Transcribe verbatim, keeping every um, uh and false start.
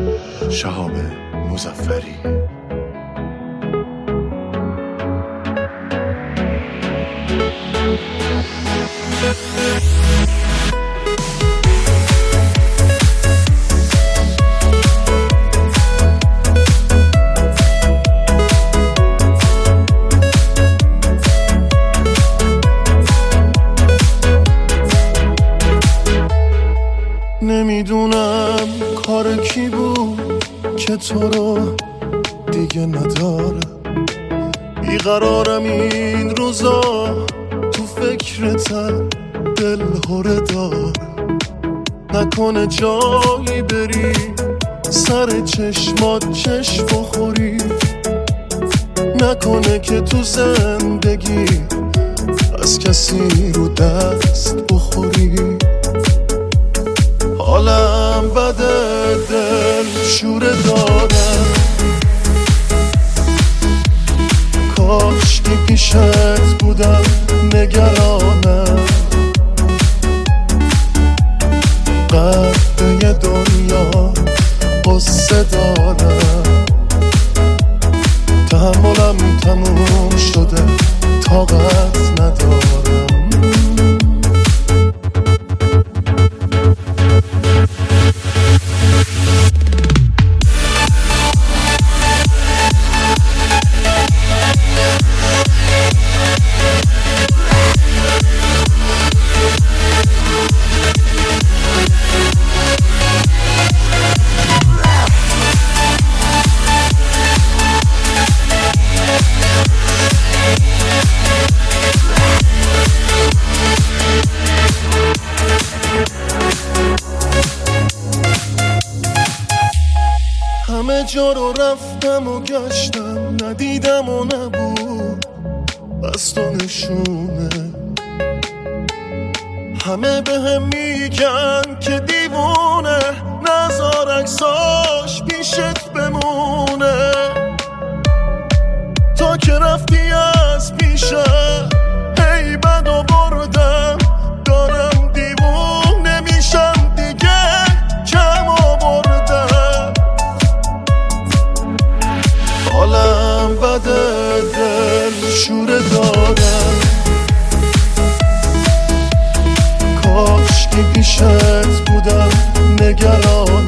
شهاب مظفری. نمیدونم کار کی بود که تو رو دیگه نداره، بیقرارم این روزا، تو فکرتم دل هره داره. نکنه جایی بری سر چشمات چشم بخوری، نکنه که تو زندگی از کسی رو دست بخوری. حالم بده، دل شوره دارم، کاش که پیشت بودم نگرانم. قدر دنیا قصه دارم، تحملم تموم شده، طاقت ندارم. همه جا رو رفتم و گشتم، ندیدم و نبود بس تو نشونه. همه به هم میگن که دیوونه، نزار عکساش پیشت بمونه. تا که رفتی از پیشم هی بد و بردم، دارم دیوونه میشم دیگه، کم آوردم. حالم بده، دل شوره دارم، کاش که پیشت بودم نگران.